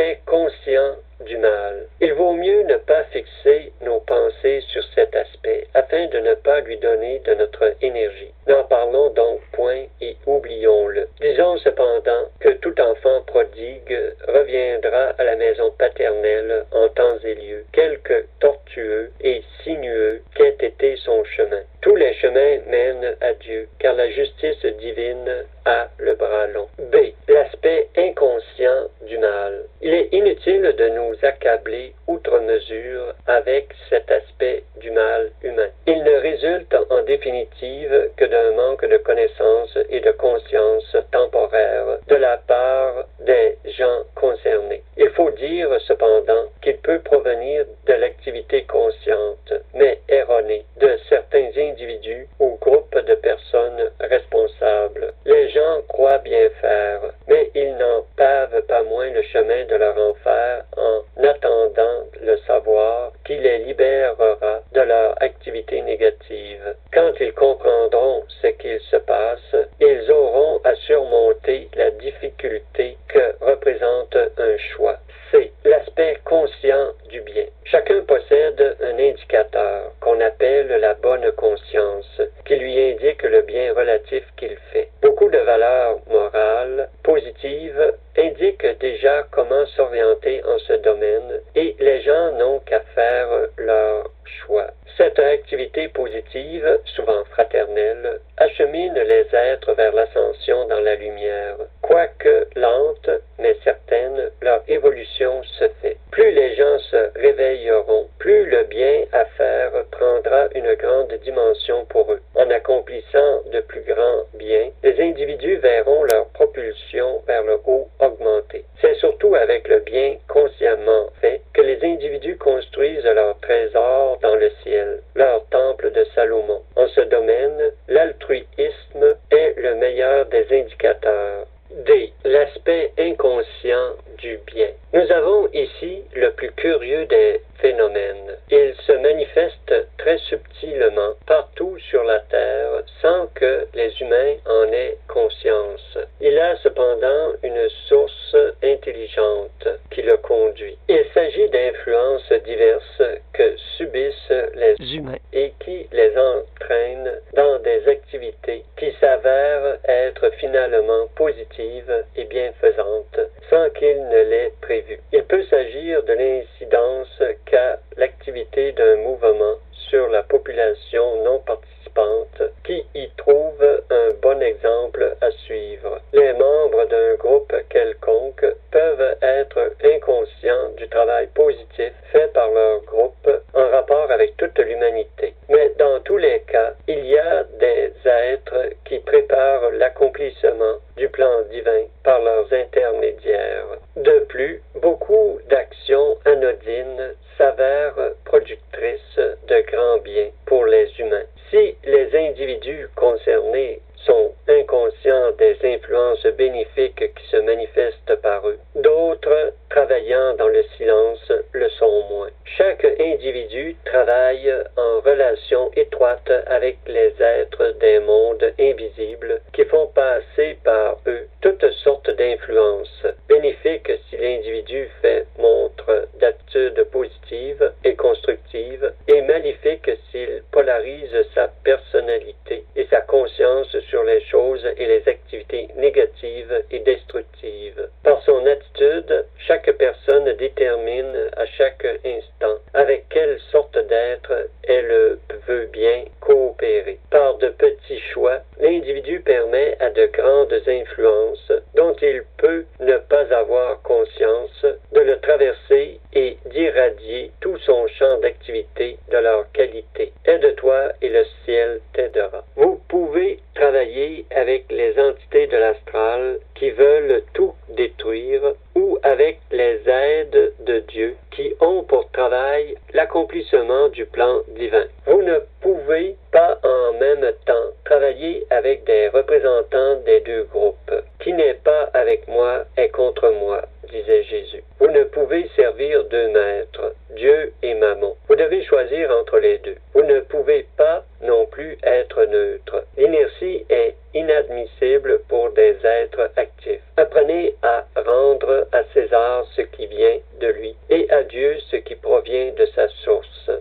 L'aspect conscient du mal. Il vaut mieux ne pas fixer nos pensées sur cet aspect afin de ne pas lui donner de notre énergie. N'en parlons donc point et oublions-le. Disons cependant que tout enfant prodigue reviendra à la maison paternelle en temps et lieu, quelque tortueux et sinueux qu'ait été son chemin. Tous les chemins mènent à Dieu, car la justice divine a le bras long. B. L'aspect inconscient du mal. Il est inutile de nous accabler outre mesure avec cet aspect du mal humain. Il ne résulte en définitive que d'un manque de connaissance et de conscience temporaire de la part des gens concernés. Il faut dire cependant qu'il peut provenir de l'activité consciente, mais erronée, de certains individus ou groupes de personnes responsables. Les gens croient bien faire, mais ils n'en pavent pas moins le chemin de leur enfer en attendant le savoir qui les libérera de leur activité négative. Quand ils comprendront ce qu'il se passe, ils auront à surmonter la difficulté que représente un choix. C'est l'aspect conscient du bien. Chacun possède un indicateur qu'on appelle la bonne conscience, qui lui indique le bien relatif qu'il fait. Beaucoup de valeurs morales positives indiquent déjà comment s'orienter en ce domaine et les gens n'ont qu'à faire leur choix. Cette activité positive, souvent fraternelle, achemine les êtres vers l'ascension dans la lumière. Quoique lente, mais certaine, leur évolution se fait. Plus les gens se réveilleront, plus le bien à faire prendra une grande dimension pour eux. En accomplissant de plus grands biens, les individus verront leur propulsion vers le haut augmenter. C'est surtout avec le bien consciemment fait que les individus construisent leur trésor dans le ciel, leur temple de Salomon. En ce domaine, l'altruisme est le meilleur des indicateurs. D. L'aspect inconscient du bien. Nous avons ici le plus curieux des phénomènes. Il se manifeste très subtilement partout sur la Terre sans que les humains en aient conscience. Il a cependant une source intelligente qui le conduit. Il s'agit d'influences diverses que subissent les humains et qui les entraînent dans des activités qui s'avèrent être finalement positives et bienfaisantes sans qu'ils ne l'aient prévu. Il peut s'agir de l'incidence qu'a l'activité d'un mouvement sur la population non participante qui y trouve un bon exemple à suivre. Les membres d'un groupe quelconque peuvent être inconscients du travail positif fait par leur groupe en rapport avec toute l'humanité. Mais dans tous les cas, il y a des êtres qui préparent l'accomplissement du plan divin par leurs intermédiaires. De plus, beaucoup d'actions anodines s'avèrent productrices de grands biens pour les humains. Si les individus concernés sont inconscients des influences bénéfiques qui se manifestent par eux, d'autres, travaillant dans le silence, le sont moins. Chaque individu travaille en relation étroite avec les êtres des mondes invisibles qui font passer par eux toutes sortes d'influences bénéfiques si l'individu fait montre d'attitudes positives et constructives et maléfiques s'il polarise sa personnalité et sa conscience sur les choses et les activités négatives et destructives. Par son attitude, chaque personne détermine à chaque instant avec quelle sorte d'être elle veut bien coopérer. Par de petits choix, l'individu permet à de grandes influences dont il peut ne pas avoir conscience de le traverser et d'irradier tout son champ d'activité de leur qualité. Aide-toi et le ciel t'aidera. Vous pouvez travailler avec les entités de l'astral qui veulent tout détruire ou avec les aides de Dieu qui ont pour travail l'accomplissement du plan divin. Vous ne pouvez pas en même temps travailler avec des représentants des deux groupes. Qui n'est pas avec moi est contre moi, disait Jésus. Vous ne pouvez servir deux maîtres, Dieu et Mammon. Vous devez choisir entre les deux. Vous ne pouvez pas non plus être neutre. L'inertie est inadmissible pour des êtres actifs. Apprenez à rendre à César recevoir ce qui vient de lui, et à Dieu ce qui provient de sa source.